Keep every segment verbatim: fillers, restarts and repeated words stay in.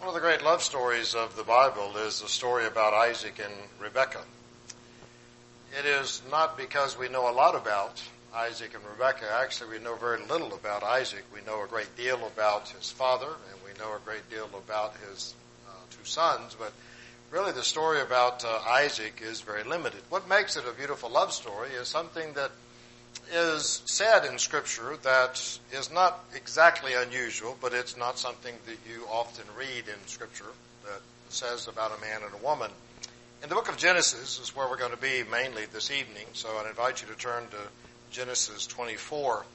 One of the great love stories of the Bible is the story about Isaac and Rebekah. It is not because we know a lot about Isaac and Rebekah. Actually, we know very little about Isaac. We know a great deal about his father, and we know a great deal about his uh, two sons, but really the story about uh, Isaac is very limited. What makes it a beautiful love story is something that is said in Scripture that is not exactly unusual, but it's not something that you often read in Scripture that says about a man and a woman. In the book of Genesis is where we're going to be mainly this evening, so I invite you to turn to Genesis twenty-four.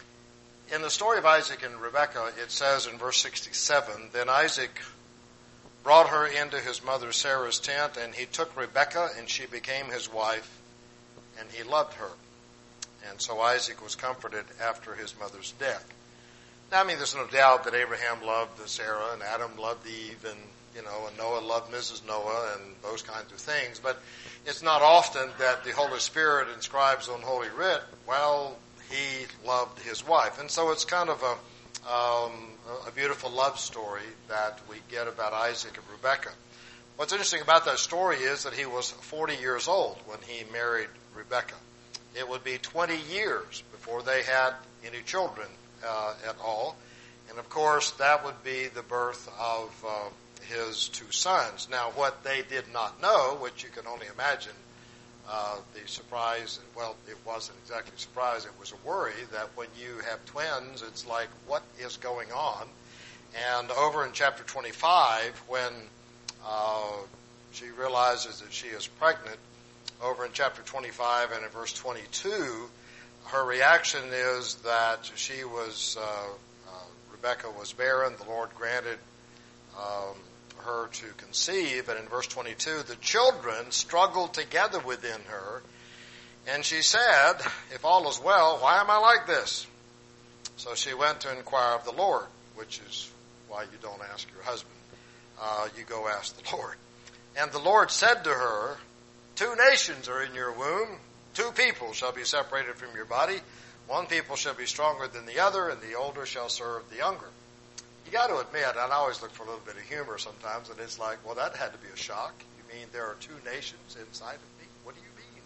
In the story of Isaac and Rebekah, it says in verse sixty-seven, "Then Isaac brought her into his mother Sarah's tent, and he took Rebekah, and she became his wife, and he loved her. And so Isaac was comforted after his mother's death." Now, I mean, there's no doubt that Abraham loved Sarah, and Adam loved Eve, and, you know, and Noah loved Missus Noah, and those kinds of things. But it's not often that the Holy Spirit inscribes on Holy Writ, well, he loved his wife. And so it's kind of a, um, a beautiful love story that we get about Isaac and Rebekah. What's interesting about that story is that he was forty years old when he married Rebekah. It would be twenty years before they had any children uh, at all. And of course, that would be the birth of uh, his two sons. Now, what they did not know, which you can only imagine, uh, the surprise, well, it wasn't exactly a surprise, it was a worry that when you have twins, it's like, what is going on? And over in chapter twenty-five, when uh, she realizes that she is pregnant, over in chapter twenty-five and in verse twenty-two, her reaction is that she was, uh, uh, Rebekah was barren. The Lord granted um, her to conceive. And in verse twenty-two, the children struggled together within her. And she said, "If all is well, why am I like this?" So she went to inquire of the Lord, which is why you don't ask your husband. Uh, you go ask the Lord. And the Lord said to her, "Two nations are in your womb. Two people shall be separated from your body. One people shall be stronger than the other, and the older shall serve the younger." You got to admit, and I always look for a little bit of humor sometimes, and it's like, well, that had to be a shock. You mean there are two nations inside of me? What do you mean?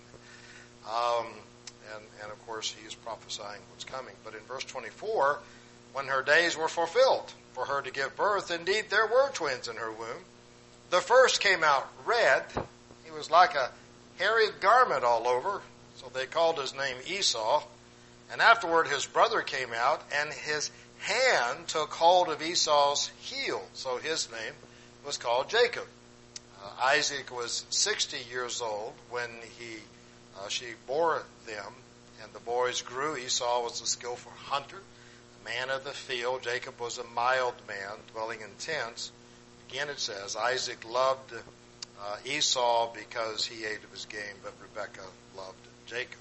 Um, and, and of course, he is prophesying what's coming. But in verse twenty-four, when her days were fulfilled for her to give birth, indeed there were twins in her womb. The first came out red. He was like a hairy garment all over, so they called his name Esau. And afterward his brother came out, and his hand took hold of Esau's heel, so his name was called Jacob. Uh, Isaac was sixty years old when he uh, she bore them, and the boys grew. Esau was a skillful hunter, a man of the field. Jacob was a mild man, dwelling in tents. Again it says, Isaac loved Uh, Esau because he ate of his game, but Rebekah loved Jacob.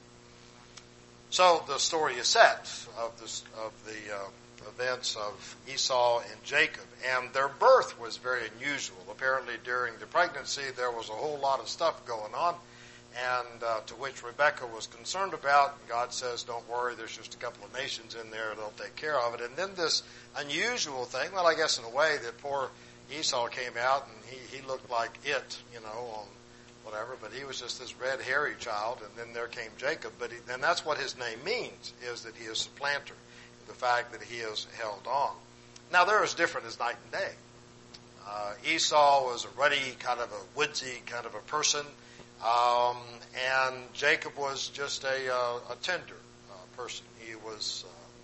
So the story is set of, this, of the uh, events of Esau and Jacob, and their birth was very unusual. Apparently during the pregnancy there was a whole lot of stuff going on, and uh, to which Rebekah was concerned about. God says, don't worry, there's just a couple of nations in there, they'll take care of it. And then this unusual thing, well, I guess in a way that poor Esau came out, and he, he looked like it, you know, on whatever, but he was just this red, hairy child, and then there came Jacob. But he, and that's what his name means, is that he is supplanter, the fact that he is held on. Now, they're as different as night and day. Uh, Esau was a ruddy, kind of a woodsy kind of a person, um, and Jacob was just a, uh, a tender uh, person. He was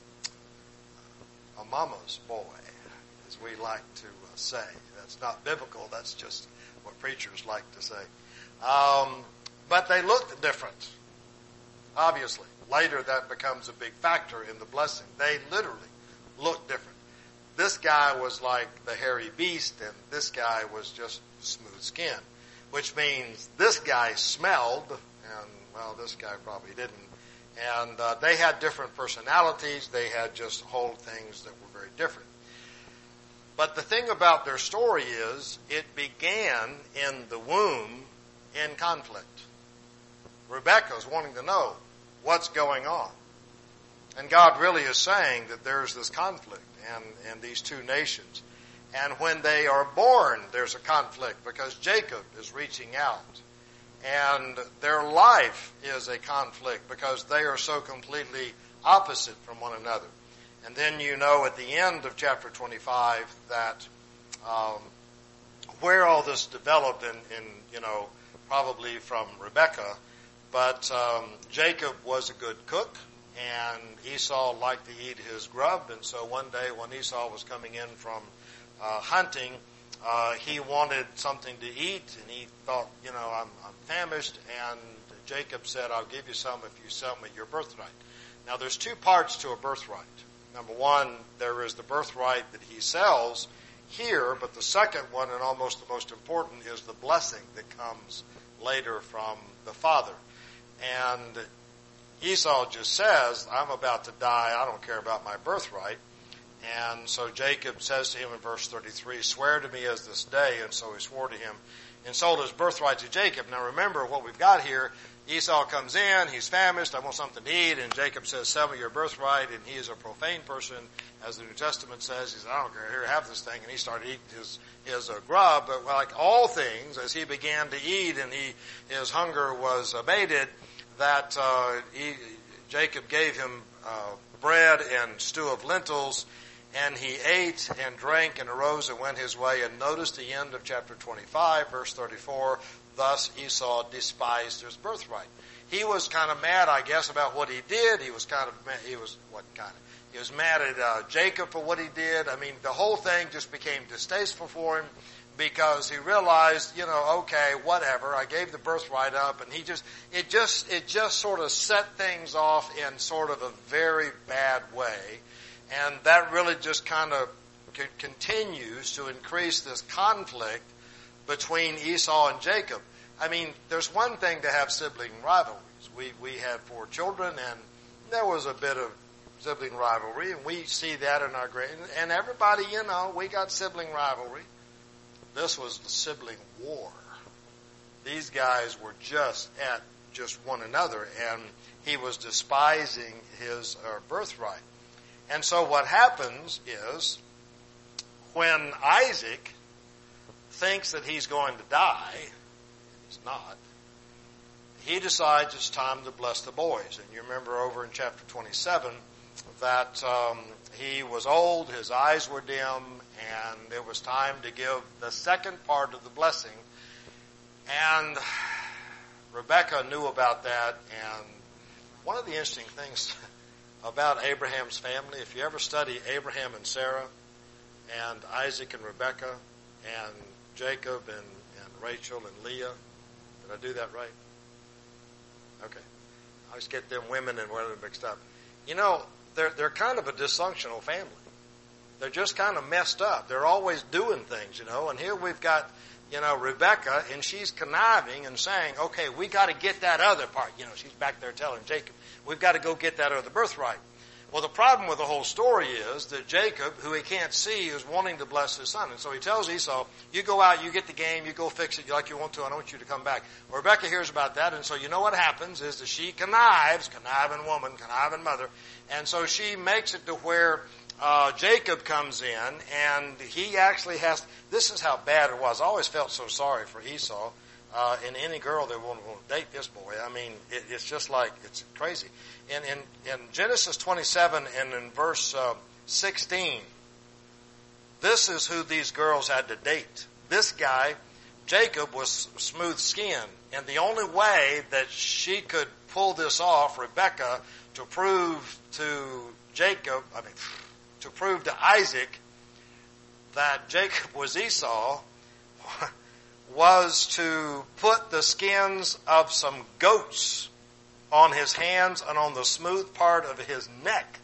uh, a mama's boy, as we like to uh, say. That's not biblical. That's just what preachers like to say. Um, but they looked different, obviously. Later, that becomes a big factor in the blessing. They literally looked different. This guy was like the hairy beast, and this guy was just smooth skin, which means this guy smelled, and, well, this guy probably didn't. And uh, they had different personalities. They had just whole things that were very different. But the thing about their story is it began in the womb in conflict. Rebekah is wanting to know what's going on. And God really is saying that there's this conflict and, and these two nations. And when they are born, there's a conflict because Jacob is reaching out. And their life is a conflict because they are so completely opposite from one another. And then you know at the end of chapter twenty-five that um, where all this developed in, in, you know, probably from Rebekah, but um, Jacob was a good cook, and Esau liked to eat his grub, and so one day when Esau was coming in from uh, hunting, uh, he wanted something to eat, and he thought, you know, I'm, I'm famished, and Jacob said, I'll give you some if you sell me your birthright. Now there's two parts to a birthright. Number one, there is the birthright that he sells here, but the second one, and almost the most important, is the blessing that comes later from the father. And Esau just says, I'm about to die, I don't care about my birthright. And so Jacob says to him in verse thirty-three, swear to me as this day. And so he swore to him and sold his birthright to Jacob. Now remember what we've got here. Esau comes in, he's famished, I want something to eat, and Jacob says, sell me your birthright, and he is a profane person, as the New Testament says. He said, I don't care, here, have this thing, and he started eating his, his uh, grub, but like all things, as he began to eat and he, his hunger was abated, that uh, he, Jacob gave him uh, bread and stew of lentils, and he ate and drank and arose and went his way. And notice the end of chapter twenty-five, verse thirty-four, thus Esau despised his birthright. He was kind of mad, I guess, about what he did. He was kind of mad, he was, what kind of, he was mad at uh, Jacob for what he did. I mean, the whole thing just became distasteful for him because he realized, you know, okay, whatever, I gave the birthright up, and he just, it just, it just sort of set things off in sort of a very bad way. And that really just kind of c- continues to increase this conflict between Esau and Jacob. I mean, there's one thing to have sibling rivalries. We we had four children, and there was a bit of sibling rivalry, and we see that in our great. And everybody, you know, we got sibling rivalry. This was the sibling war. These guys were just at just one another, and he was despising his uh, birthright. And so what happens is, when Isaac thinks that he's going to die, he's not, he decides it's time to bless the boys. And you remember over in chapter twenty-seven that um, he was old, his eyes were dim, and it was time to give the second part of the blessing. And Rebekah knew about that, and one of the interesting things about Abraham's family, if you ever study Abraham and Sarah, and Isaac and Rebekah, and Jacob and, and Rachel and Leah, did I do that right? Okay. I always get them women and women mixed up. You know, they're, they're kind of a dysfunctional family. They're just kind of messed up. They're always doing things, you know, and here we've got, you know, Rebekah, and she's conniving and saying, okay, we got to get that other part. You know, she's back there telling Jacob, we've got to go get that other birthright. Well, the problem with the whole story is that Jacob, who he can't see, is wanting to bless his son. And so he tells Esau, you go out, you get the game, you go fix it like you want to, I don't want you to come back. Well, Rebekah hears about that, and so you know what happens is that she connives, conniving woman, conniving mother, and so she makes it to where uh Jacob comes in, and he actually has, this is how bad it was. I always felt so sorry for Esau. Uh, and any girl that won't, won't date this boy, I mean, it, it's just like, it's crazy. In, in, in Genesis twenty-seven and in verse uh, sixteen, this is who these girls had to date. This guy, Jacob, was smooth skinned, and the only way that she could pull this off, Rebekah, to prove to Jacob, I mean, to prove to Isaac that Jacob was Esau, was to put the skins of some goats on his hands and on the smooth part of his neck.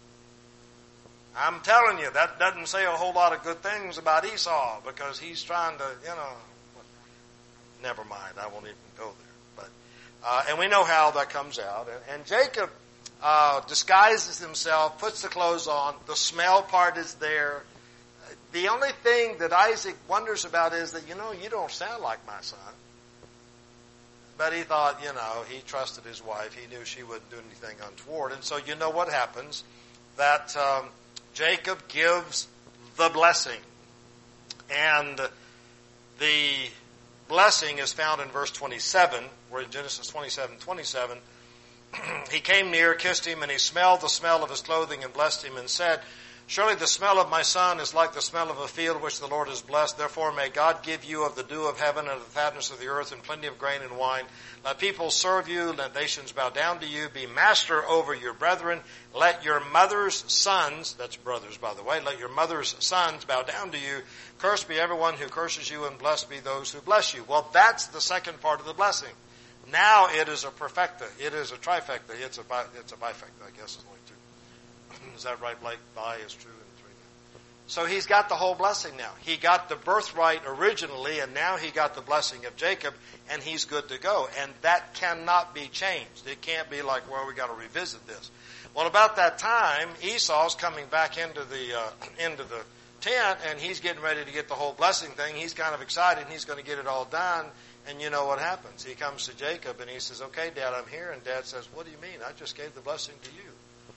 I'm telling you, that doesn't say a whole lot of good things about Esau, because he's trying to, you know, never mind, I won't even go there. But uh, and we know how that comes out. And, and Jacob uh, disguises himself, puts the clothes on, the smell part is there. The only thing that Isaac wonders about is that, you know, you don't sound like my son. But he thought, you know, he trusted his wife. He knew she wouldn't do anything untoward. And so you know what happens, that um, Jacob gives the blessing. And the blessing is found in verse twenty-seven, where in Genesis twenty-seven, twenty-seven, he came near, kissed him, and he smelled the smell of his clothing and blessed him and said, surely the smell of my son is like the smell of a field which the Lord has blessed. Therefore may God give you of the dew of heaven and of the fatness of the earth and plenty of grain and wine. Let people serve you. Let nations bow down to you. Be master over your brethren. Let your mother's sons, that's brothers by the way, let your mother's sons bow down to you. Cursed be everyone who curses you and blessed be those who bless you. Well, that's the second part of the blessing. Now it is a perfecta. It is a trifecta. It's a, bi- it's a bifecta, I guess, is only two. Is that right, Blake? Bi is true and three. So he's got the whole blessing now. He got the birthright originally, and now he got the blessing of Jacob, and he's good to go. And that cannot be changed. It can't be like, well, we got to revisit this. Well, about that time, Esau's coming back into the uh, into the tent, and he's getting ready to get the whole blessing thing. He's kind of excited, and he's going to get it all done. And you know what happens? He comes to Jacob, and he says, okay, Dad, I'm here. And Dad says, what do you mean? I just gave the blessing to you.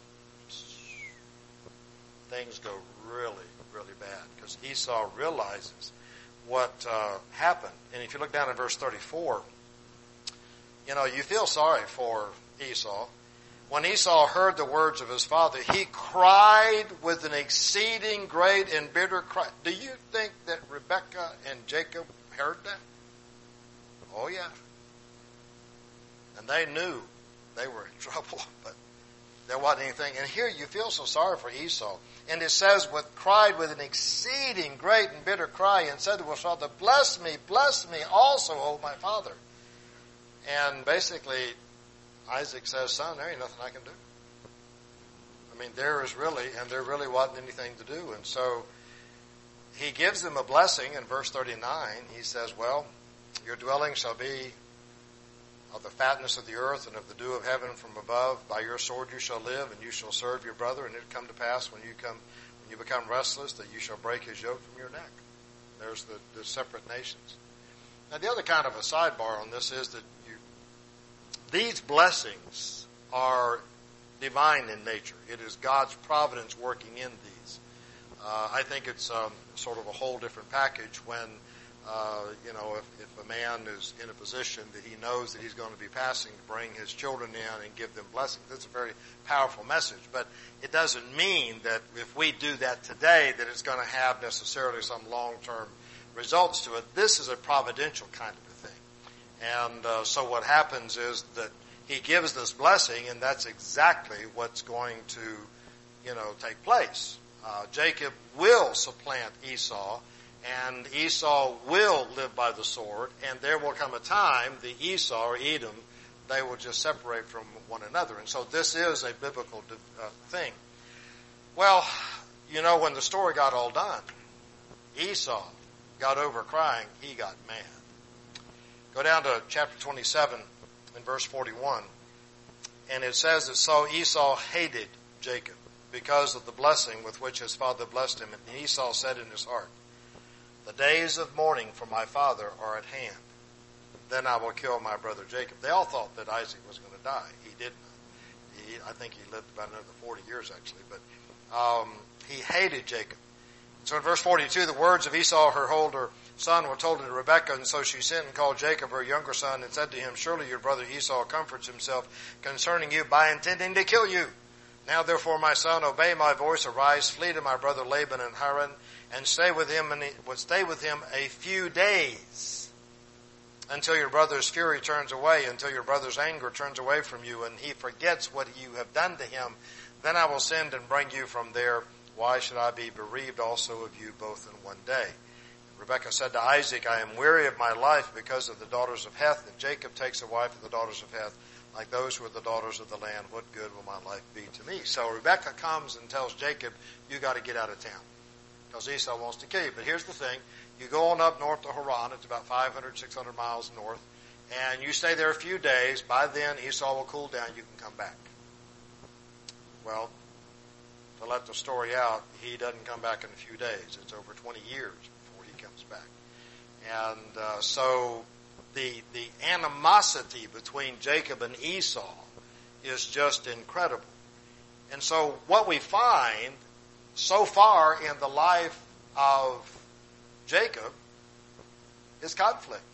Things go really, really bad because Esau realizes what uh, happened. And if you look down at verse thirty-four, you know, you feel sorry for Esau. When Esau heard the words of his father, he cried with an exceeding great and bitter cry. Do you think that Rebekah and Jacob heard that? Oh, yeah. And they knew they were in trouble, but there wasn't anything. And here you feel so sorry for Esau. And it says, with cried with an exceeding great and bitter cry, and said to his father, bless me, bless me also, O my father. And basically, Isaac says, son, there ain't nothing I can do. I mean, there is really, and there really wasn't anything to do. And so he gives them a blessing in verse thirty-nine. He says, well, your dwelling shall be of the fatness of the earth and of the dew of heaven from above. By your sword you shall live, and you shall serve your brother. And it come to pass when you come, when you become restless, that you shall break his yoke from your neck. There's the, the separate nations. Now, the other kind of a sidebar on this is that you, these blessings are divine in nature. It is God's providence working in these. Uh, I think it's um, sort of a whole different package when Uh, you know, if, if a man is in a position that he knows that he's going to be passing to bring his children in and give them blessings. That's a very powerful message. But it doesn't mean that if we do that today that it's going to have necessarily some long-term results to it. This is a providential kind of a thing. And uh, so what happens is that he gives this blessing, and that's exactly what's going to, you know, take place. Uh, Jacob will supplant Esau, and Esau will live by the sword, and there will come a time, the Esau or Edom, they will just separate from one another. And so this is a biblical uh, thing. Well, you know, when the story got all done, Esau got over crying, he got mad. Go down to chapter twenty-seven in verse forty-one, and it says that so Esau hated Jacob because of the blessing with which his father blessed him. And Esau said in his heart, the days of mourning for my father are at hand. Then I will kill my brother Jacob. They all thought that Isaac was going to die. He didn't. He, I think he lived about another forty years actually. But um, he hated Jacob. So in verse forty-two, the words of Esau, her older son, were told to Rebekah, and so she sent and called Jacob, her younger son, and said to him, surely your brother Esau comforts himself concerning you by intending to kill you. Now therefore, my son, obey my voice, arise, flee to my brother Laban in Haran, and stay with him, and would stay with him a few days, until your brother's fury turns away, until your brother's anger turns away from you, and he forgets what you have done to him. Then I will send and bring you from there. Why should I be bereaved also of you both in one day? Rebekah said to Isaac, I am weary of my life because of the daughters of Heth. If Jacob takes a wife of the daughters of Heth, like those who are the daughters of the land, what good will my life be to me? So Rebekah comes and tells Jacob, you got to get out of town, because Esau wants to kill you. But here's the thing. You go on up north to Haran. It's about five hundred, six hundred miles north. And you stay there a few days. By then, Esau will cool down. You can come back. Well, to let the story out, he doesn't come back in a few days. It's over twenty years before he comes back. And uh, so the the animosity between Jacob and Esau is just incredible. And so what we find so far in the life of Jacob is conflict.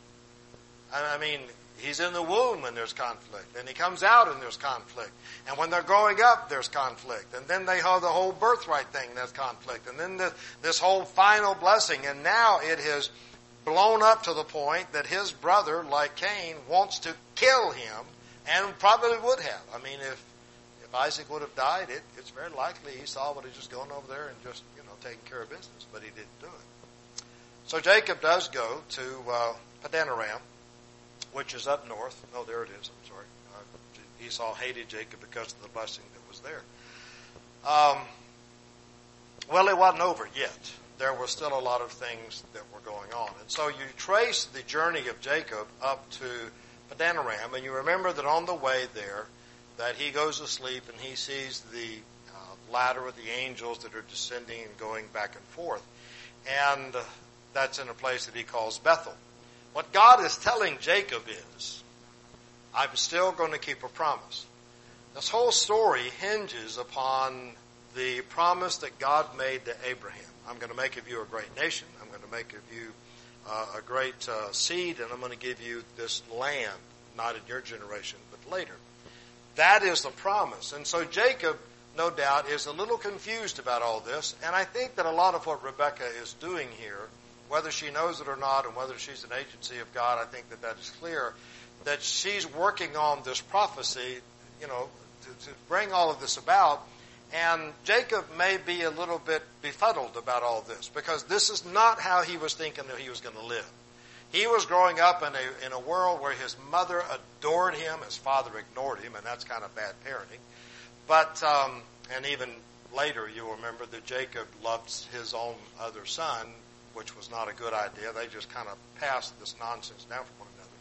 I mean, he's in the womb and there's conflict. And he comes out and there's conflict. And when they're growing up, there's conflict. And then they have the whole birthright thing, that's conflict. And then the, this whole final blessing. And now it has blown up to the point that his brother, like Cain, wants to kill him, and probably would have. I mean, if if Isaac would have died, it, it's very likely Esau would have just gone over there and just, you know, taken care of business. But he didn't do it. So Jacob does go to uh, Padanaram, which is up north. No, there it is. I'm sorry. Uh, Esau hated Jacob because of the blessing that was there. Um, well, it wasn't over yet. There were still a lot of things that were going on. And so you trace the journey of Jacob up to Padanaram, and you remember that on the way there, that he goes to sleep and he sees the uh, ladder of the angels that are descending and going back and forth. And uh, that's in a place that he calls Bethel. What God is telling Jacob is, I'm still going to keep a promise. This whole story hinges upon the promise that God made to Abraham. I'm going to make of you a great nation. I'm going to make of you uh, a great uh, seed, and I'm going to give you this land, not in your generation, but later. That is the promise. And so Jacob, no doubt, is a little confused about all this, and I think that a lot of what Rebekah is doing here, whether she knows it or not, and whether she's an agency of God, I think that that is clear, that she's working on this prophecy, you know, to, to bring all of this about. And Jacob may be a little bit befuddled about all this, because this is not how he was thinking that he was going to live. He was growing up in a in a world where his mother adored him, his father ignored him, and that's kind of bad parenting. But um, and even later, you'll remember that Jacob loved his own other son, which was not a good idea. They just kind of passed this nonsense down from one another.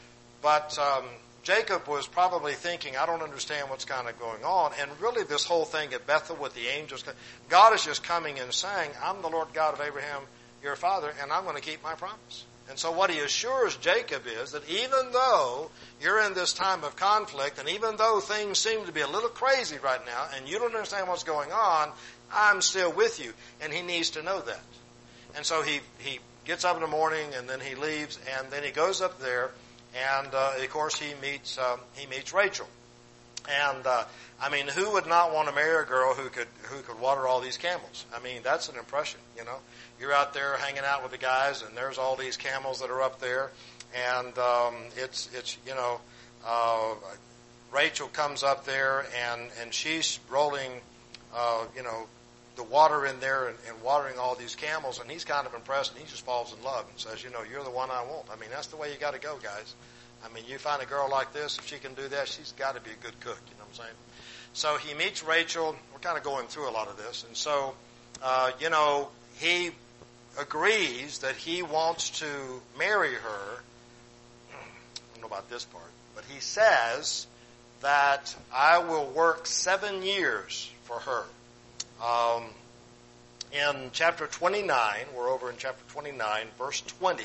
But um, Jacob was probably thinking, I don't understand what's kind of going on. And really this whole thing at Bethel with the angels, God is just coming and saying, I'm the Lord God of Abraham, your father, and I'm going to keep my promise. And so what he assures Jacob is that even though you're in this time of conflict, and even though things seem to be a little crazy right now, and you don't understand what's going on, I'm still with you. And he needs to know that. And so he, he gets up in the morning, and then he leaves, and then he goes up there, and uh, of course he meets um, he meets Rachel. And uh, I mean, who would not want to marry a girl who could who could water all these camels? I mean, that's an impression, you know. You're out there hanging out with the guys, and there's all these camels that are up there, and um, it's it's you know, uh, Rachel comes up there, and and she's rolling, uh, you know, the water in there and, and watering all these camels, and he's kind of impressed, and he just falls in love and says, you know, you're the one I want. I mean, that's the way you got to go, guys. I mean, you find a girl like this, if she can do that, she's got to be a good cook, you know what I'm saying? So he meets Rachel. We're kind of going through a lot of this. And so, uh, you know, he agrees that he wants to marry her. I don't know about this part, but he says that I will work seven years for her. Um, in chapter twenty-nine, we're over in chapter twenty-nine, verse twenty,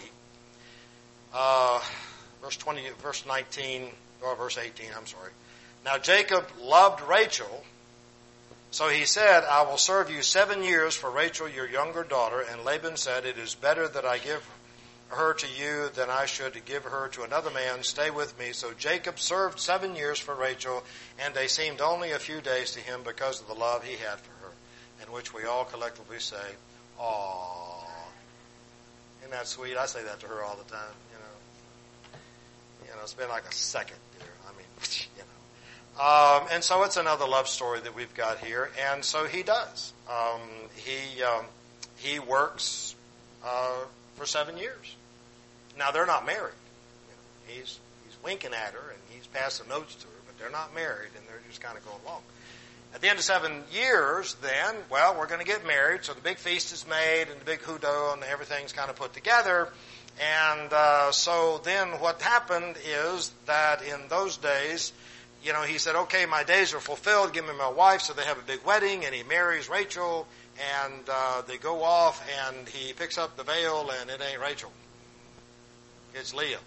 uh, verse twenty, verse nineteen, or verse eighteen, I'm sorry. Now Jacob loved Rachel, so he said, I will serve you seven years for Rachel, your younger daughter. And Laban said, it is better that I give her to you than I should give her to another man. Stay with me. So Jacob served seven years for Rachel, and they seemed only a few days to him because of the love he had for her. In which we all collectively say, "Aww." Isn't that sweet? I say that to her all the time, you know. You know, it's been like a second, dear. I mean, you know. Um, and so it's another love story that we've got here. And so he does. Um, he um, he works uh, for seven years. Now, they're not married. You know, he's he's winking at her, and he's passing notes to her, but they're not married, and they're just kind of going along. At the end of seven years, then, well, we're going to get married. So the big feast is made and the big hoodoo and everything's kind of put together. And uh, so then what happened is that in those days, you know, he said, okay, my days are fulfilled. Give me my wife. So they have a big wedding, and he marries Rachel, and uh, they go off, and he picks up the veil, and it ain't Rachel. It's Leah.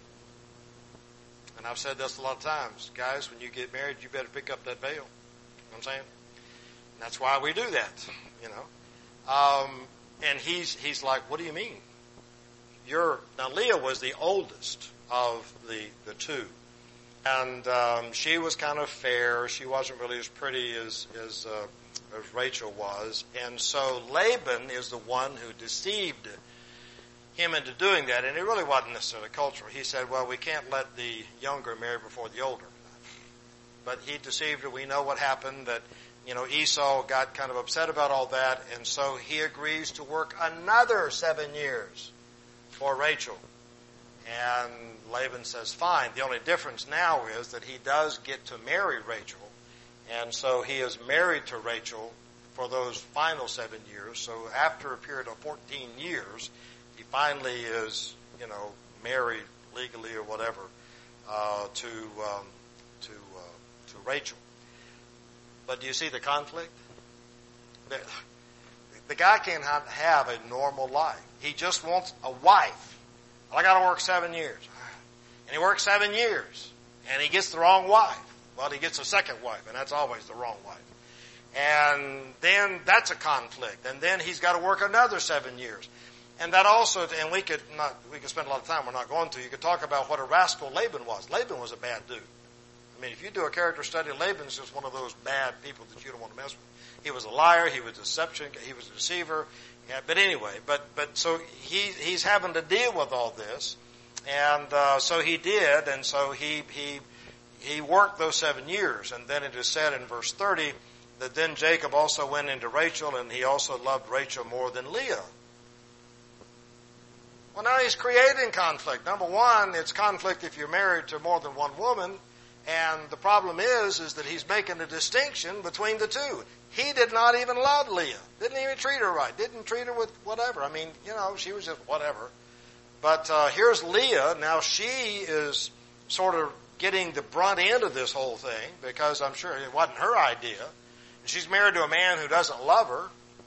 And I've said this a lot of times. Guys, when you get married, you better pick up that veil. You know what I'm saying? And that's why we do that, you know. Um, and he's he's like, what do you mean? you're, now Leah was the oldest of the, the two. And um, she was kind of fair. She wasn't really as pretty as, as, uh, as Rachel was. And so Laban is the one who deceived him into doing that. And it really wasn't necessarily cultural. He said, well, we can't let the younger marry before the older. But he deceived her. We know what happened, that, you know, Esau got kind of upset about all that. And so he agrees to work another seven years for Rachel. And Laban says, fine. The only difference now is that he does get to marry Rachel. And so he is married to Rachel for those final seven years. So after a period of fourteen years, he finally is, you know, married legally or whatever, uh, to, um, to, uh, to Rachel. But do you see the conflict? The, the guy can't have a normal life. He just wants a wife. Well, I got to work seven years. And he works seven years. And he gets the wrong wife. Well, he gets a second wife, and that's always the wrong wife. And then that's a conflict. And then he's got to work another seven years. And that also, and we could not, we could spend a lot of time, we're not going to, you could talk about what a rascal Laban was. Laban was a bad dude. I mean, if you do a character study, Laban's just one of those bad people that you don't want to mess with. He was a liar, he was a deception, he was a deceiver. Yeah, but anyway, but, but so he, he's having to deal with all this. And, uh, so he did, and so he, he, he worked those seven years. And then it is said in verse thirty that then Jacob also went into Rachel, and he also loved Rachel more than Leah. Well, now he's creating conflict. Number one, it's conflict if you're married to more than one woman. And the problem is, is that he's making a distinction between the two. He did not even love Leah. Didn't even treat her right. Didn't treat her with whatever. I mean, you know, she was just whatever. But uh, here's Leah. Now she is sort of getting the brunt end of this whole thing, because I'm sure it wasn't her idea. She's married to a man who doesn't love her.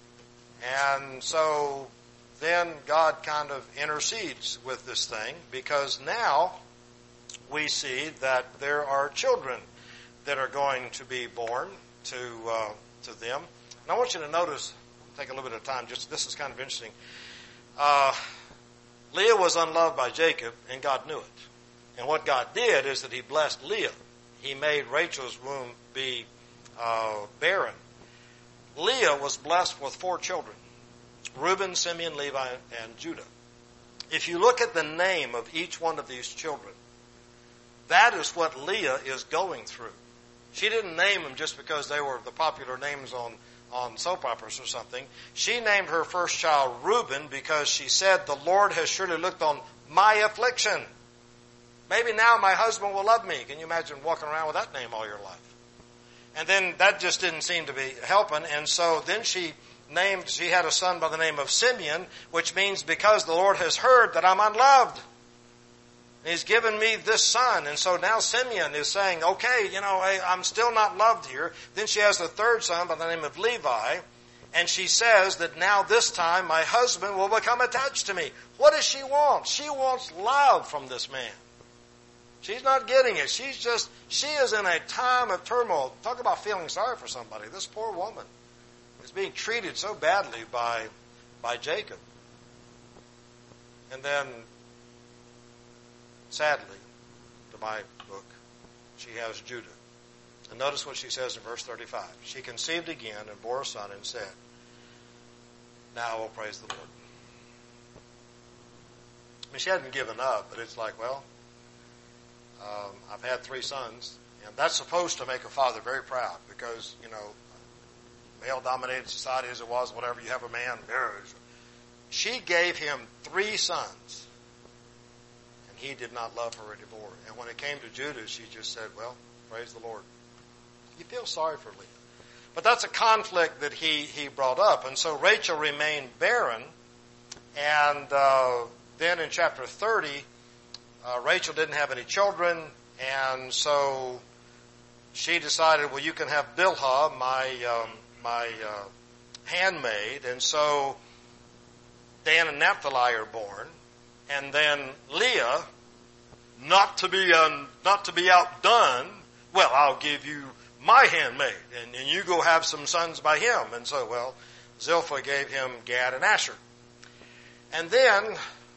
And so then God kind of intercedes with this thing, because now we see that there are children that are going to be born to uh, to them. And I want you to notice, take a little bit of time, just this is kind of interesting. Uh, Leah was unloved by Jacob, and God knew it. And what God did is that he blessed Leah. He made Rachel's womb be uh, barren. Leah was blessed with four children: Reuben, Simeon, Levi, and Judah. If you look at the name of each one of these children, that is what Leah is going through. She didn't name them just because they were the popular names on, on soap operas or something. She named her first child Reuben because she said, the Lord has surely looked on my affliction. Maybe now my husband will love me. Can you imagine walking around with that name all your life? And then that just didn't seem to be helping. And so then she named, she had a son by the name of Simeon, which means because the Lord has heard that I'm unloved. He's given me this son. And so now Simeon is saying, okay, you know, I, I'm still not loved here. Then she has a third son by the name of Levi. And she says that now this time my husband will become attached to me. What does she want? She wants love from this man. She's not getting it. She's just, she is in a time of turmoil. Talk about feeling sorry for somebody. This poor woman is being treated so badly by, by Jacob. And then, sadly, to my book, she has Judah. And notice what she says in verse thirty-five. She conceived again and bore a son and said, now I will praise the Lord. I mean, she hadn't given up, but it's like, well, um, I've had three sons, and that's supposed to make a father very proud, because, you know, male-dominated society as it was, whatever, you have a man, marriage. She gave him three sons. He did not love her anymore. And when it came to Judah, she just said, well, praise the Lord. You feel sorry for Leah. But that's a conflict that he, he brought up. And so Rachel remained barren. And uh, then in chapter thirty, uh, Rachel didn't have any children. And so she decided, well, you can have Bilhah, my, um, my uh, handmaid. And so Dan and Naphtali are born. And then Leah, not to be un, not to be outdone, well, I'll give you my handmaid, and, and you go have some sons by him. And so, well, Zilpah gave him Gad and Asher. And then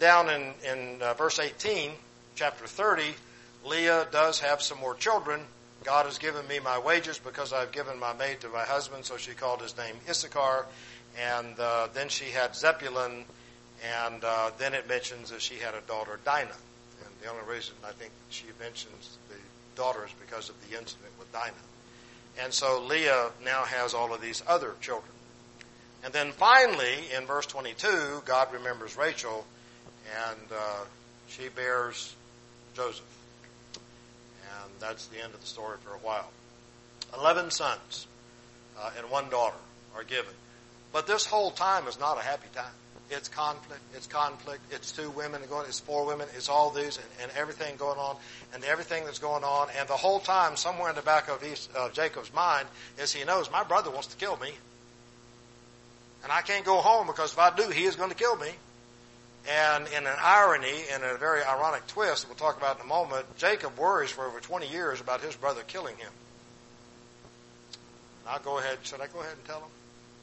down in, in uh, verse eighteen, chapter thirty, Leah does have some more children. God has given me my wages because I've given my maid to my husband, so she called his name Issachar. And uh, then she had Zebulun, and uh, then it mentions that she had a daughter, Dinah. And the only reason I think she mentions the daughter is because of the incident with Dinah. And so Leah now has all of these other children. And then finally, in verse twenty-two, God remembers Rachel, and uh, she bears Joseph. And that's the end of the story for a while. Eleven sons uh, and one daughter are given. But this whole time is not a happy time. It's conflict. It's conflict. It's two women going. It's four women. It's all these and, and everything going on, and everything that's going on. And the whole time, somewhere in the back of East, uh, Jacob's mind, is he knows my brother wants to kill me, and I can't go home because if I do, he is going to kill me. And in an irony, in a very ironic twist that we'll talk about in a moment, Jacob worries for over twenty years about his brother killing him. And I'll go ahead. Should I go ahead and tell him?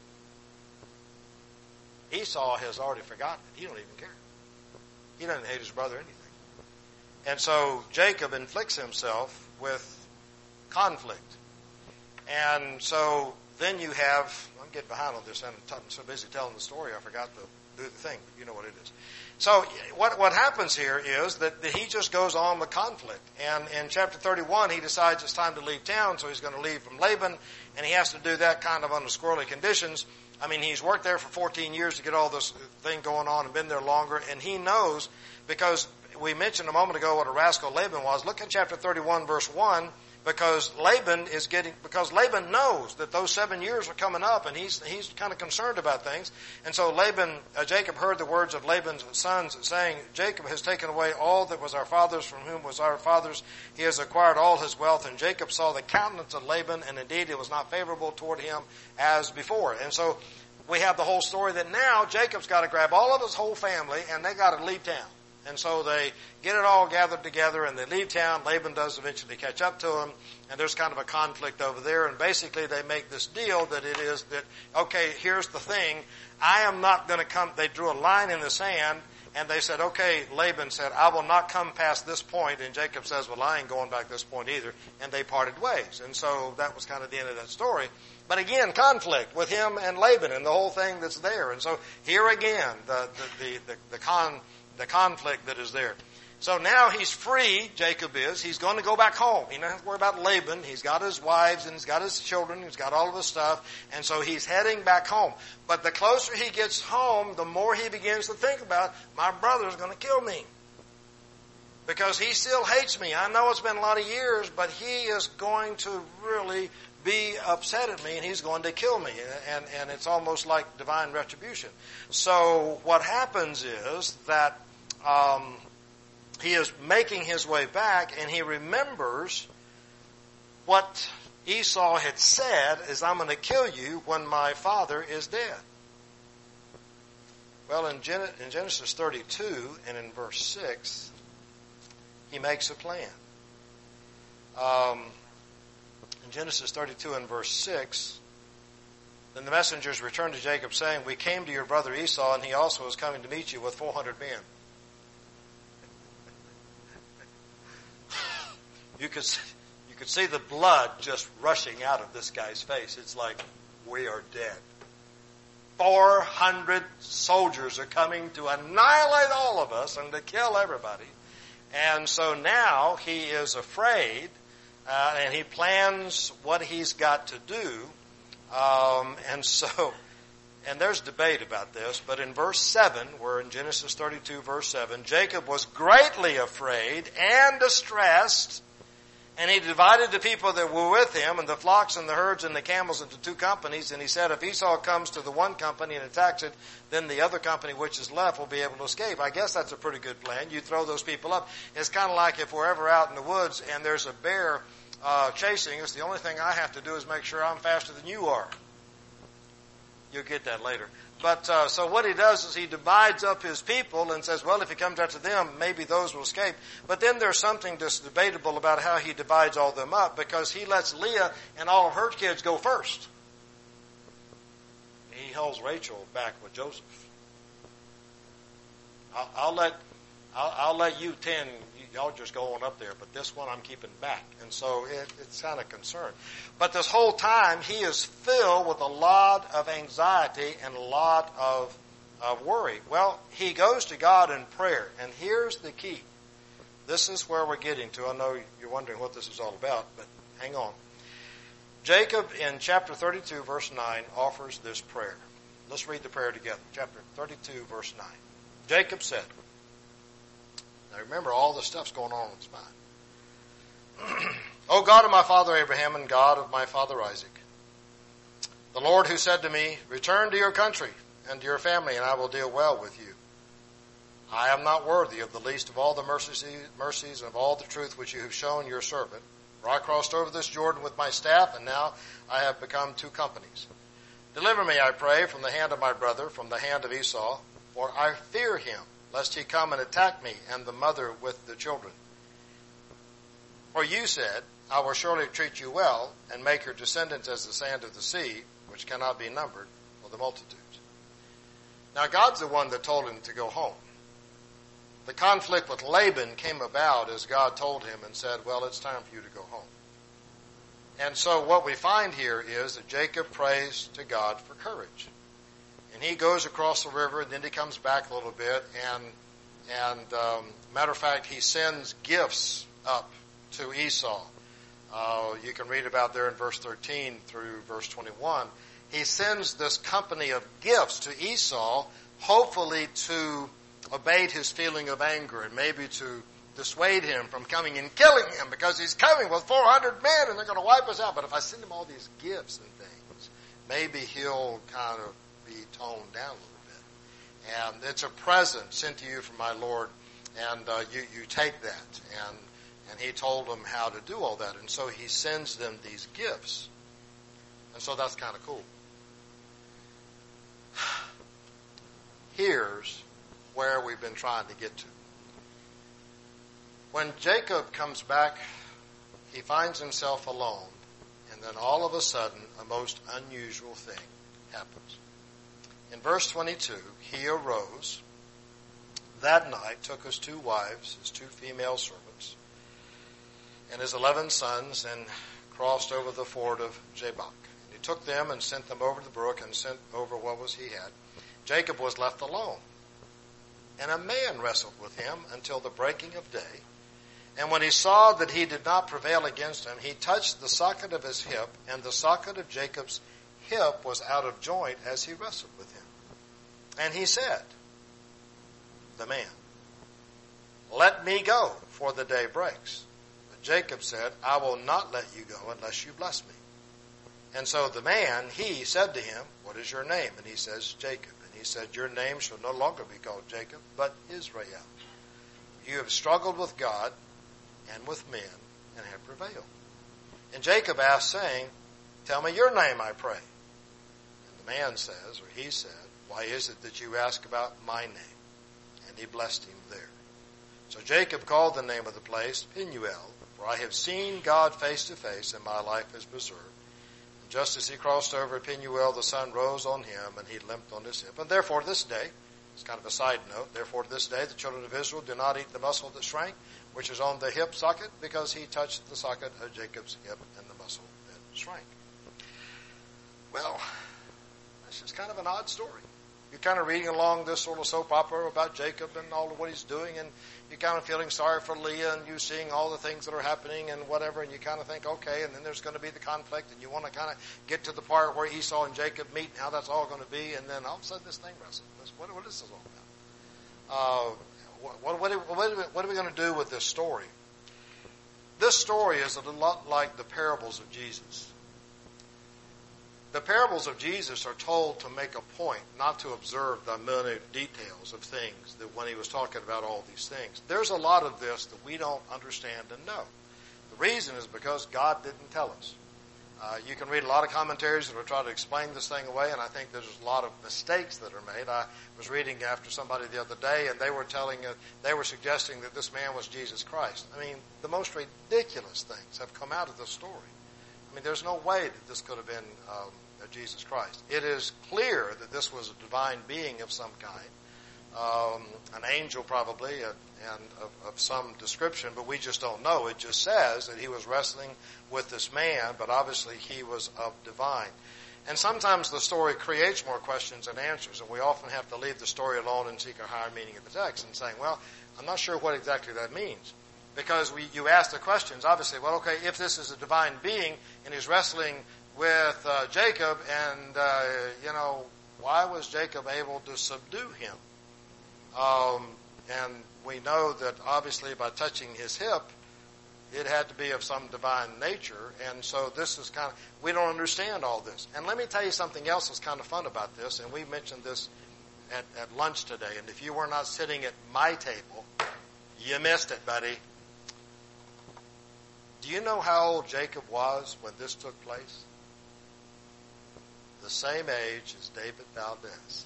Esau has already forgotten it. He don't even care. He doesn't hate his brother anything. And so Jacob inflicts himself with conflict. And so then you have, I'm getting behind on this, I'm so busy telling the story I forgot to do the thing, but you know what it is. So what what happens here is that, that he just goes on with conflict. And in chapter thirty-one, he decides it's time to leave town, so he's going to leave from Laban, and he has to do that kind of under squirrely conditions. I mean, he's worked there for fourteen years to get all this thing going on and been there longer, and he knows, because we mentioned a moment ago what a rascal Laban was. Look at chapter thirty-one, verse one, because Laban is getting, because Laban knows that those seven years are coming up, and he's he's kind of concerned about things. And so Laban, uh, Jacob heard the words of Laban's sons saying, Jacob has taken away all that was our father's, from whom was our father's. He has acquired all his wealth. And Jacob saw the countenance of Laban, and indeed it was not favorable toward him as before. And so we have the whole story that now Jacob's got to grab all of his whole family, and they got to leave town. And so they get it all gathered together and they leave town. Laban does eventually catch up to them, and there's kind of a conflict over there. And basically they make this deal that it is that, okay, here's the thing. I am not going to come. They drew a line in the sand, and they said, okay, Laban said, I will not come past this point. And Jacob says, well, I ain't going back this point either. And they parted ways. And so that was kind of the end of that story. But again, conflict with him and Laban and the whole thing that's there. And so here again, the, the, the, the, the con, the conflict that is there. So now he's free, Jacob is. He's going to go back home. He doesn't have to worry about Laban. He's got his wives and he's got his children. He's got all of his stuff. And so he's heading back home. But the closer he gets home, the more he begins to think about, my brother's going to kill me. Because he still hates me. I know it's been a lot of years, but he is going to really be upset at me, and he's going to kill me. And, and it's almost like divine retribution. So what happens is that um, he is making his way back, and he remembers what Esau had said is, I'm going to kill you when my father is dead. Well, in, Gen- in Genesis thirty-two and in verse six, he makes a plan. Um, in Genesis thirty-two and verse six, then the messengers returned to Jacob saying, we came to your brother Esau, and he also is coming to meet you with four hundred men. You could see, you could see the blood just rushing out of this guy's face. It's like, we are dead. four hundred soldiers are coming to annihilate all of us and to kill everybody. And so now he is afraid, uh, and he plans what he's got to do. Um, and so, and there's debate about this, but in verse seven, we're in Genesis thirty-two, verse seven, Jacob was greatly afraid and distressed, and he divided the people that were with him, and the flocks and the herds and the camels into two companies. And he said, if Esau comes to the one company and attacks it, then the other company which is left will be able to escape. I guess that's a pretty good plan. You throw those people up. It's kind of like if we're ever out in the woods and there's a bear uh, chasing us, the only thing I have to do is make sure I'm faster than you are. You'll get that later. But uh, so what he does is he divides up his people and says, well, if he comes after them, maybe those will escape. But then there's something that's debatable about how he divides all of them up, because he lets Leah and all of her kids go first. He holds Rachel back with Joseph. I'll, I'll let I'll, I'll let you ten, y'all just go on up there, but this one I'm keeping back. And so it, it's kind of concerned. But this whole time, he is filled with a lot of anxiety and a lot of, of worry. Well, he goes to God in prayer, and here's the key. This is where we're getting to. I know you're wondering what this is all about, but hang on. Jacob in chapter thirty-two, verse nine, offers this prayer. Let's read the prayer together. Chapter thirty-two, verse nine. Jacob said, now remember, all the stuff's going on in his mind. O God of my father Abraham and God of my father Isaac, the Lord who said to me, return to your country and to your family, and I will deal well with you. I am not worthy of the least of all the mercies, mercies and of all the truth which you have shown your servant. For I crossed over this Jordan with my staff, and now I have become two companies. Deliver me, I pray, from the hand of my brother, from the hand of Esau, for I fear him, lest he come and attack me and the mother with the children. For you said, I will surely treat you well, and make your descendants as the sand of the sea, which cannot be numbered, for the multitudes. Now God's the one that told him to go home. The conflict with Laban came about as God told him and said, well, it's time for you to go home. And so what we find here is that Jacob prays to God for courage. And he goes across the river, and then he comes back a little bit, and, and um, matter of fact, he sends gifts up to Esau. Uh, you can read about there in verse thirteen through verse twenty-one. He sends this company of gifts to Esau, hopefully to abate his feeling of anger and maybe to dissuade him from coming and killing him, because he's coming with four hundred men and they're going to wipe us out. But if I send him all these gifts and things, maybe he'll kind of be toned down a little bit. And it's a present sent to you from my Lord, and uh, you, you take that. And, and he told them how to do all that. And so he sends them these gifts. And so that's kind of cool. Here's where we've been trying to get to. When Jacob comes back, he finds himself alone, and then all of a sudden, a most unusual thing happens. In verse twenty-two, he arose that night, took his two wives, his two female servants, and his eleven sons, and crossed over the ford of Jabbok. And he took them and sent them over the brook and sent over what was he had. Jacob was left alone. And a man wrestled with him until the breaking of day. And when he saw that he did not prevail against him, he touched the socket of his hip, and the socket of Jacob's hip was out of joint as he wrestled with him. And he said, the man, let me go, for the day breaks. But Jacob said, I will not let you go unless you bless me. And so the man, he said to him, what is your name? And he says, Jacob. He said, your name shall no longer be called Jacob, but Israel. You have struggled with God and with men and have prevailed. And Jacob asked, saying, tell me your name, I pray. And the man says, or he said, why is it that you ask about my name? And he blessed him there. So Jacob called the name of the place Peniel, for I have seen God face to face, and my life is preserved. Just as he crossed over Peniel, the sun rose on him, and he limped on his hip. And therefore this day, it's kind of a side note, therefore this day the children of Israel do not eat the muscle that shrank, which is on the hip socket, because he touched the socket of Jacob's hip and the muscle that shrank. Well, that's just kind of an odd story. You're kind of reading along this sort of soap opera about Jacob and all of what he's doing, and you're kind of feeling sorry for Leah, and you're seeing all the things that are happening and whatever, and you kind of think, okay, and then there's going to be the conflict, and you want to kind of get to the part where Esau and Jacob meet and how that's all going to be, and then all of a sudden this thing wrestles. What, what is this all about? Uh, what, what, what, what are we going to do with this story? This story is a lot like the parables of Jesus. The parables of Jesus are told to make a point, not to observe the minute details of things that when he was talking about all these things. There's a lot of this that we don't understand and know. The reason is because God didn't tell us. Uh, you can read a lot of commentaries that will try to explain this thing away, and I think there's a lot of mistakes that are made. I was reading after somebody the other day, and they were telling, uh, they were suggesting that this man was Jesus Christ. I mean, the most ridiculous things have come out of this story. I mean, there's no way that this could have been um, Jesus Christ. It is clear that this was a divine being of some kind um, an angel probably, and, and of, of some description, but we just don't know. It just says that he was wrestling with this man, but obviously he was of divine. And sometimes the story creates more questions than answers, and we often have to leave the story alone and seek a higher meaning of the text and saying, well, I'm not sure what exactly that means. Because we, you ask the questions, obviously, well, okay, if this is a divine being and he's wrestling with uh, Jacob, and, uh, you know, why was Jacob able to subdue him? Um, and we know that obviously by touching his hip, it had to be of some divine nature. And so this is kind of, we don't understand all this. And let me tell you something else that's kind of fun about this. And we mentioned this at, at lunch today. And if you were not sitting at my table, you missed it, buddy. Do you know how old Jacob was when this took place? The same age as David Valdez.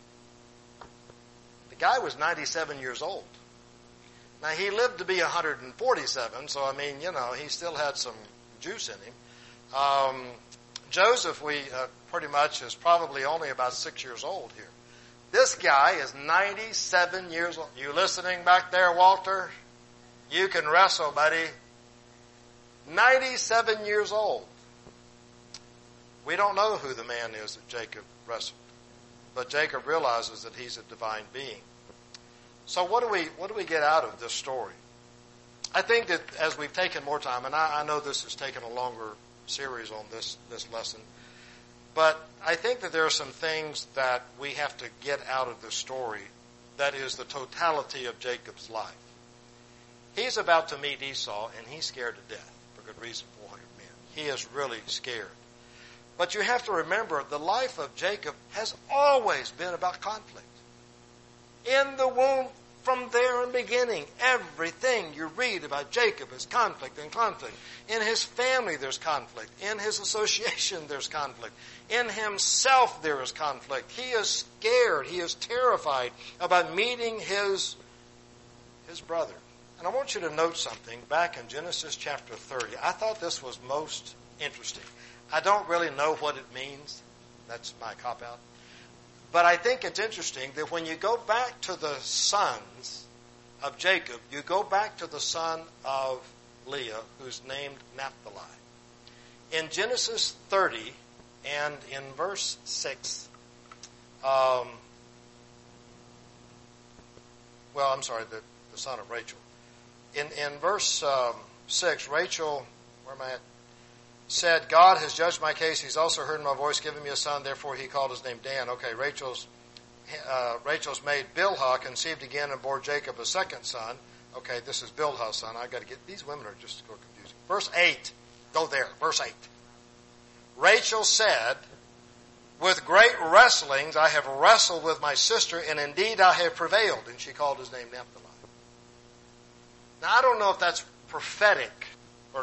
The guy was ninety-seven years old. Now, he lived to be one hundred forty-seven, so, I mean, you know, he still had some juice in him. Um, Joseph, we uh, pretty much is probably only about six years old here. This guy is ninety-seven years old. You listening back there, Walter? You can wrestle, buddy. ninety-seven years old. We don't know who the man is that Jacob wrestled, but Jacob realizes that he's a divine being. So what do we what do we get out of this story? I think that as we've taken more time, and I, I know this has taken a longer series on this, this lesson, but I think that there are some things that we have to get out of this story that is the totality of Jacob's life. He's about to meet Esau, and he's scared to death for good reason, four hundred men. He is really scared. But you have to remember, the life of Jacob has always been about conflict. In the womb, from there in the beginning, everything you read about Jacob is conflict and conflict. In his family there's conflict. In his association there's conflict. In himself there is conflict. He is scared. He is terrified about meeting his, his brother. And I want you to note something back in Genesis chapter thirty. I thought this was most interesting. I don't really know what it means. That's my cop-out. But I think it's interesting that when you go back to the sons of Jacob, you go back to the son of Leah, who's named Naphtali. In Genesis thirty and in verse six, um, well, I'm sorry, the, the son of Rachel. In, in verse um, six, Rachel, where am I at? Said, God has judged my case. He's also heard my voice, given me a son. Therefore, he called his name Dan. Okay, Rachel's uh, Rachel's maid Bilhah conceived again and bore Jacob a second son. Okay, this is Bilhah's son. I got to get these women are just so confusing. Verse eight, go there. Verse eight. Rachel said, with great wrestlings I have wrestled with my sister, and indeed I have prevailed. And she called his name Naphtali. Now I don't know if that's prophetic or not.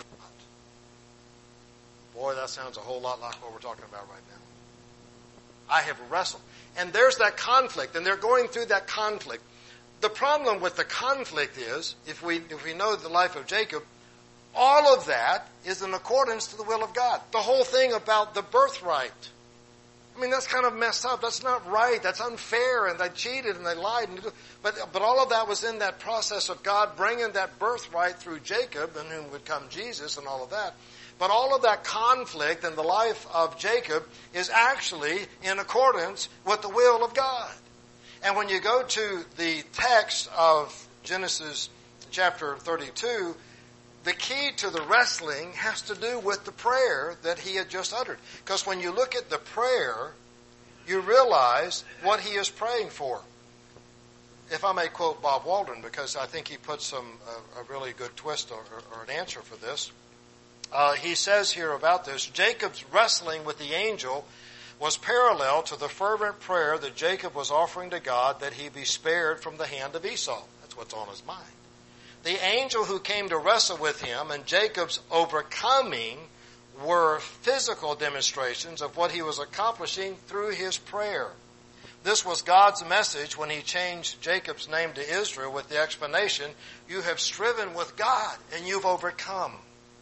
Boy, that sounds a whole lot like what we're talking about right now. I have wrestled. And there's that conflict, and they're going through that conflict. The problem with the conflict is, if we if we know the life of Jacob, all of that is in accordance to the will of God. The whole thing about the birthright. I mean, that's kind of messed up. That's not right. That's unfair, and they cheated and they lied. And, but, but all of that was in that process of God bringing that birthright through Jacob, in whom would come Jesus and all of that. But all of that conflict in the life of Jacob is actually in accordance with the will of God. And when you go to the text of Genesis chapter thirty-two, the key to the wrestling has to do with the prayer that he had just uttered. Because when you look at the prayer, you realize what he is praying for. If I may quote Bob Waldron, because I think he put some uh, a really good twist or, or an answer for this. Uh, he says here about this, Jacob's wrestling with the angel was parallel to the fervent prayer that Jacob was offering to God that he be spared from the hand of Esau. That's what's on his mind. The angel who came to wrestle with him and Jacob's overcoming were physical demonstrations of what he was accomplishing through his prayer. This was God's message when he changed Jacob's name to Israel with the explanation, you have striven with God and you've overcome.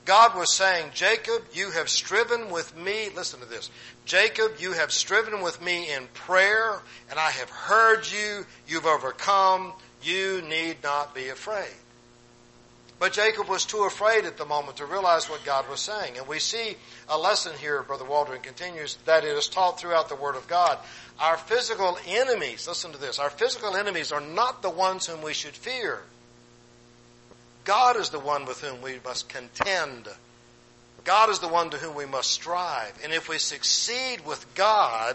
God was saying, Jacob, you have striven with me. Listen to this. Jacob, you have striven with me in prayer, and I have heard you. You've overcome. You need not be afraid. But Jacob was too afraid at the moment to realize what God was saying. And we see a lesson here, Brother Waldron continues, that it is taught throughout the Word of God. Our physical enemies, listen to this, our physical enemies are not the ones whom we should fear. God is the one with whom we must contend. God is the one to whom we must strive. And if we succeed with God,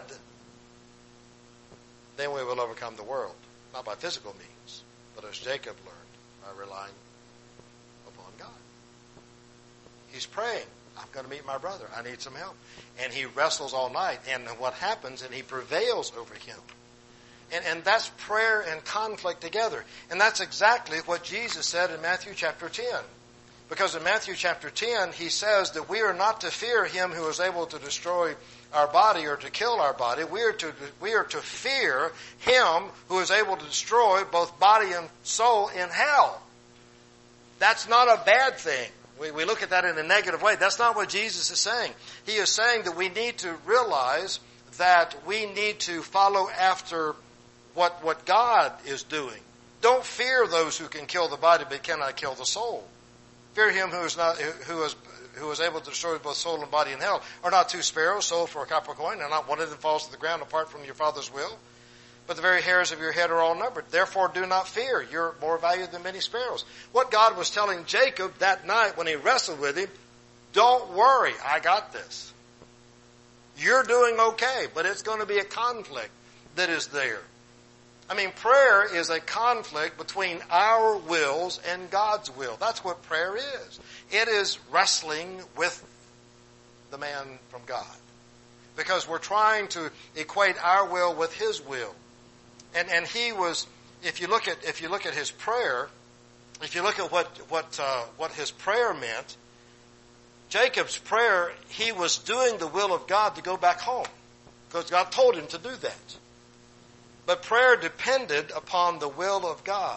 then we will overcome the world. Not by physical means, but as Jacob learned, by relying upon God. He's praying, I'm going to meet my brother. I need some help. And he wrestles all night. And what happens, and he prevails over him. And, and that's prayer and conflict together. And that's exactly what Jesus said in Matthew chapter ten. Because in Matthew chapter ten, he says that we are not to fear him who is able to destroy our body or to kill our body. We are to, we are to fear him who is able to destroy both body and soul in hell. That's not a bad thing. We, we look at that in a negative way. That's not what Jesus is saying. He is saying that we need to realize that we need to follow after what, what God is doing. Don't fear those who can kill the body but cannot kill the soul. Fear him who is not, who is, who is able to destroy both soul and body in hell. Are not two sparrows sold for a copper coin, and not one of them falls to the ground apart from your Father's will? But the very hairs of your head are all numbered. Therefore do not fear. You're more valued than many sparrows. What God was telling Jacob that night when he wrestled with him, don't worry, I got this. You're doing okay, but it's going to be a conflict that is there. I mean, prayer is a conflict between our wills and God's will. That's what prayer is. It is wrestling with the man from God. Because we're trying to equate our will with his will. And and he was, if you look at if you look at his prayer, if you look at what what uh, what his prayer meant, Jacob's prayer, he was doing the will of God to go back home. Because God told him to do that. But prayer depended upon the will of God.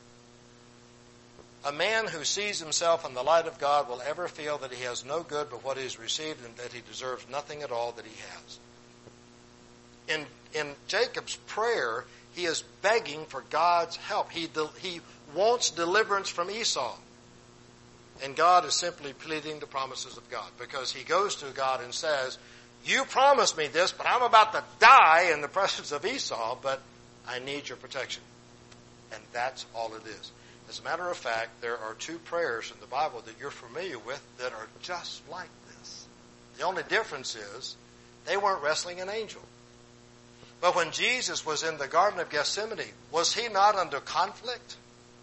A man who sees himself in the light of God will ever feel that he has no good but what he has received and that he deserves nothing at all that he has. In, in Jacob's prayer, he is begging for God's help. He, de- he wants deliverance from Esau. And God is simply pleading the promises of God. Because he goes to God and says, you promised me this, but I'm about to die in the presence of Esau, but I need your protection. And that's all it is. As a matter of fact, there are two prayers in the Bible that you're familiar with that are just like this. The only difference is they weren't wrestling an angel. But when Jesus was in the Garden of Gethsemane, was he not under conflict?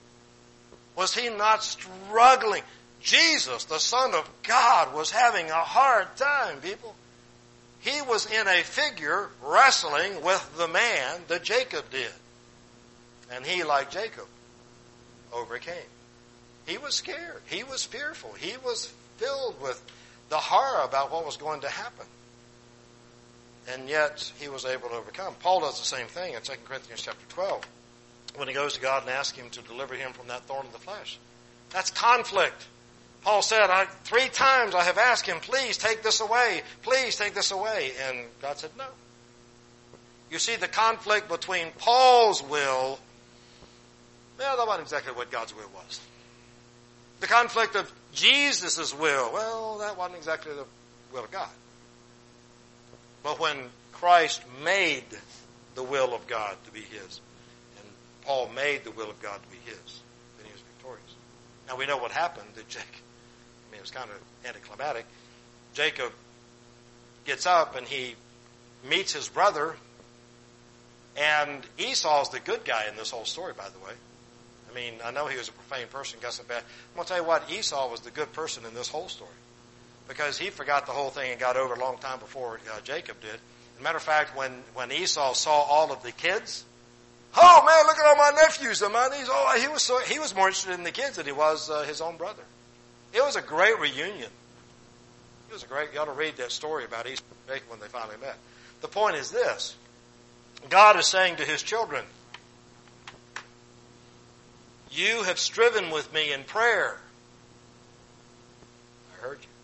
Was he not struggling? Jesus, the Son of God, was having a hard time, people. He was in a figure wrestling with the man that Jacob did. And he, like Jacob, overcame. He was scared. He was fearful. He was filled with the horror about what was going to happen. And yet, he was able to overcome. Paul does the same thing in Second Corinthians chapter twelve. When he goes to God and asks him to deliver him from that thorn of the flesh. That's conflict. Paul said, I, three times I have asked him, please take this away. Please take this away. And God said, no. You see the conflict between Paul's will. Well, that wasn't exactly what God's will was. The conflict of Jesus' will. Well, that wasn't exactly the will of God. But when Christ made the will of God to be his, and Paul made the will of God to be his, then he was victorious. Now we know what happened that Jacob, I mean, it was kind of anticlimactic. Jacob gets up and he meets his brother, and Esau's the good guy in this whole story, by the way. I mean, I know he was a profane person, got some bad. I'm going to tell you what, Esau was the good person in this whole story. Because he forgot the whole thing and got over a long time before uh, Jacob did. As a matter of fact, when, when Esau saw all of the kids, oh man, look at all my nephews and my nieces. Oh, he was so, he was more interested in the kids than he was uh, his own brother. It was a great reunion. It was a great, you ought to read that story about Esau and Jacob when they finally met. The point is this. God is saying to his children, you have striven with me in prayer. I heard you.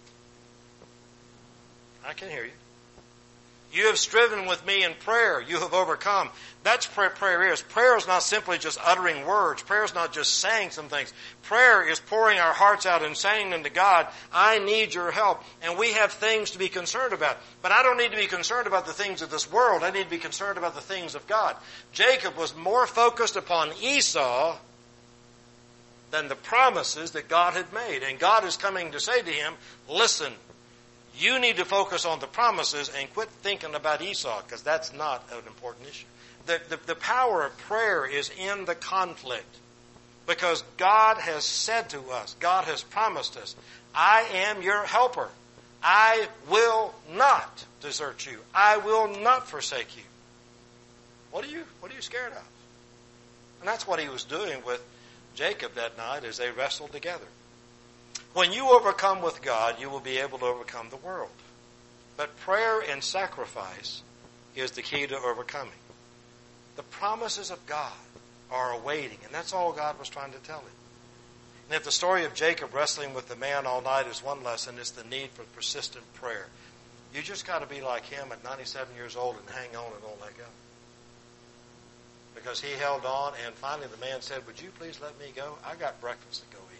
I can hear you. You have striven with me in prayer. You have overcome. That's what prayer is. Prayer is not simply just uttering words. Prayer is not just saying some things. Prayer is pouring our hearts out and saying unto God, I need your help. And we have things to be concerned about. But I don't need to be concerned about the things of this world. I need to be concerned about the things of God. Jacob was more focused upon Esau than the promises that God had made. And God is coming to say to him, listen, you need to focus on the promises and quit thinking about Esau, because that's not an important issue. The, the, the power of prayer is in the conflict, because God has said to us, God has promised us, I am your helper. I will not desert you. I will not forsake you. What are you, what are you scared of? And that's what he was doing with Jacob that night as they wrestled together. When you overcome with God, you will be able to overcome the world. But prayer and sacrifice is the key to overcoming. The promises of God are awaiting, and that's all God was trying to tell him. And if the story of Jacob wrestling with the man all night is one lesson, it's the need for persistent prayer. You just got to be like him at ninety-seven years old and hang on and don't let go. Because he held on, and finally the man said, would you please let me go? I got breakfast to go eat.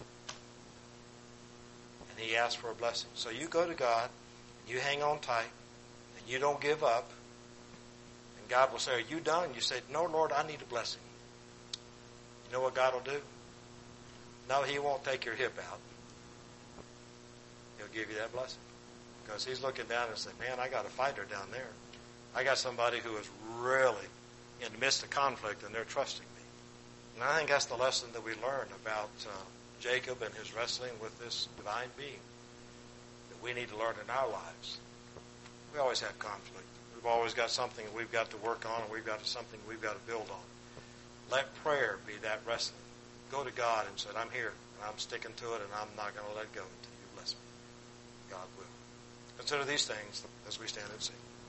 And he asked for a blessing. So you go to God, you hang on tight, and you don't give up. And God will say, are you done? You say, no, Lord, I need a blessing. You know what God will do? No, he won't take your hip out. He'll give you that blessing. Because he's looking down and saying, man, I got a fighter down there. I got somebody who is really in the midst of conflict, and they're trusting me. And I think that's the lesson that we learn about uh, Jacob and his wrestling with this divine being that we need to learn in our lives. We always have conflict. We've always got something that we've got to work on, and we've got something we've got to build on. Let prayer be that wrestling. Go to God and say, I'm here, and I'm sticking to it, and I'm not going to let go until you bless me. God will. Consider these things as we stand and sing.